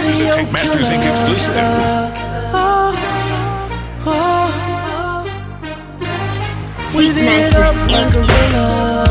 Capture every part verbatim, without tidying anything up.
This is a Take Masters Incorporated exclusive. Oh, oh. Take Masters Incorporated.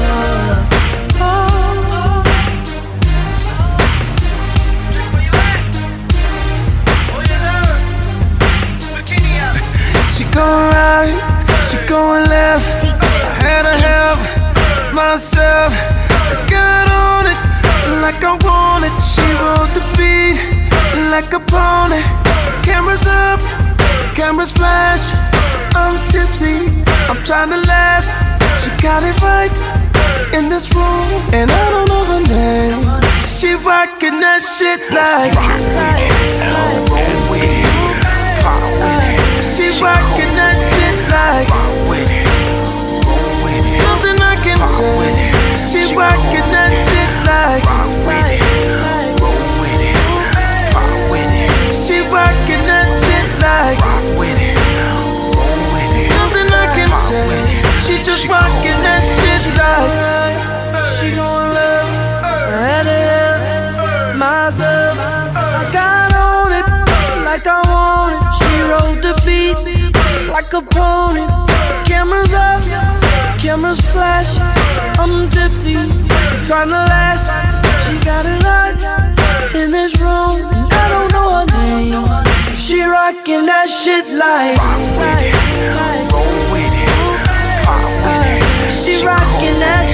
She going right, she going left. I had to help myself. I got on it like I want it. She rode the beat like a pony. Cameras up, cameras flash. I'm tipsy, I'm trying to last. She got it right in this room, and I don't know her name. She rockin' that shit like. She rockin' that shit like. There's nothing I can say. She rockin' that shit like. She rockin' that shit like. There's nothing I can say. She just rockin' that shit like. She gon' love. I had to help myself. I got on it like I want it. She rode the beat like a pony. Cameras up, cameras flash. I'm tipsy, tryna last. She got it right in this room, and I don't know her name. She rockin' that shit like. She rockin' that